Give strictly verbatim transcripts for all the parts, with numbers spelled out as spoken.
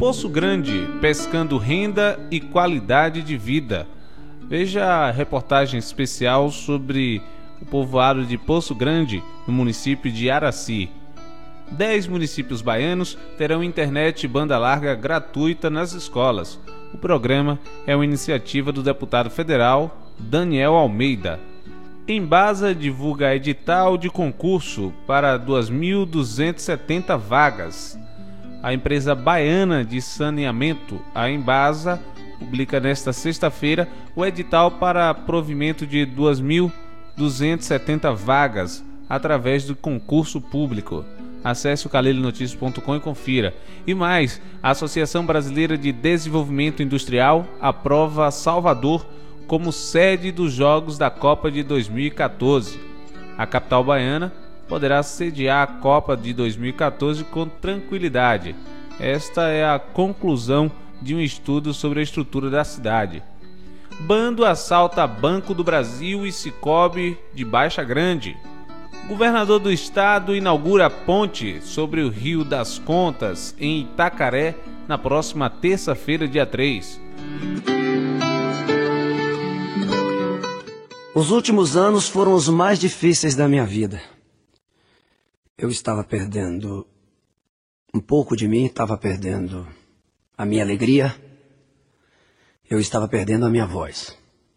Poço Grande, pescando renda e qualidade de vida. Veja a reportagem especial sobre o povoado de Poço Grande, no município de Araci. Dez municípios baianos terão internet e banda larga gratuita nas escolas. O programa é uma iniciativa do deputado federal Daniel Almeida. Embasa divulga edital de concurso para duas mil duzentas e setenta vagas. A empresa baiana de saneamento, a Embasa, publica nesta sexta-feira o edital para provimento de duas mil duzentas e setenta vagas através do concurso público. Acesse o calila notícias ponto com e confira. E mais, a Associação Brasileira de Desenvolvimento Industrial aprova Salvador como sede dos Jogos da Copa de dois mil e quatorze. A capital baiana poderá sediar a Copa de dois mil e quatorze com tranquilidade. Esta é a conclusão de um estudo sobre a estrutura da cidade. Bando assalta Banco do Brasil e Sicoob de Baixa Grande. O governador do estado inaugura a ponte sobre o Rio das Contas, em Itacaré, na próxima terça-feira, dia três. Os últimos anos foram os mais difíceis da minha vida. Eu estava perdendo um pouco de mim, estava perdendo a minha alegria, eu estava perdendo a minha voz.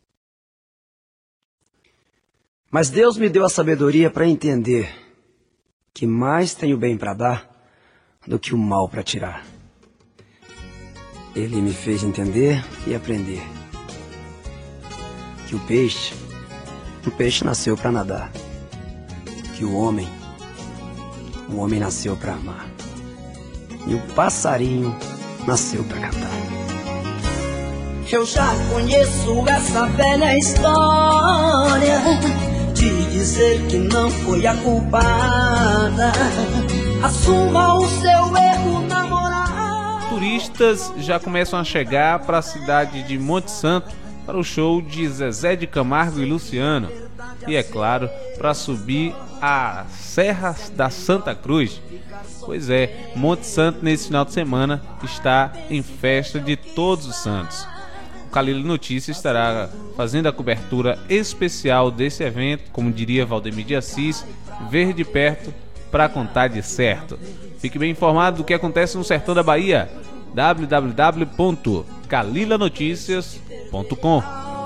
Mas Deus me deu a sabedoria para entender que mais tenho bem para dar do que o mal para tirar. Ele me fez entender e aprender que o peixe, o peixe nasceu para nadar, que o homem, o homem nasceu para amar, e o passarinho nasceu para cantar. Eu já conheço essa velha história de dizer que não foi a culpada. Assuma o seu erro, namorado. Turistas já começam a chegar para a cidade de Monte Santo para o show de Zezé de Camargo e Luciano. E é claro, para subir a Serra da Santa Cruz. Pois é, Monte Santo nesse final de semana está em festa de Todos os Santos. O Calila Notícias estará fazendo a cobertura especial desse evento, como diria Valdemir de Assis, ver de perto para contar de certo. Fique bem informado do que acontece no sertão da Bahia. w w w ponto calila notícias ponto com.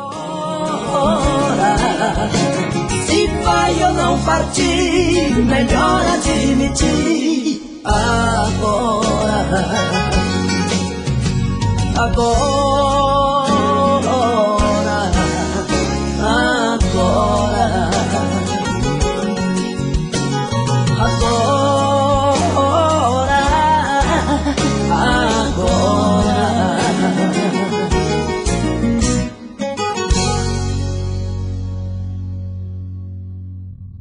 Se vai ou não partir, melhor admitir agora. Agora.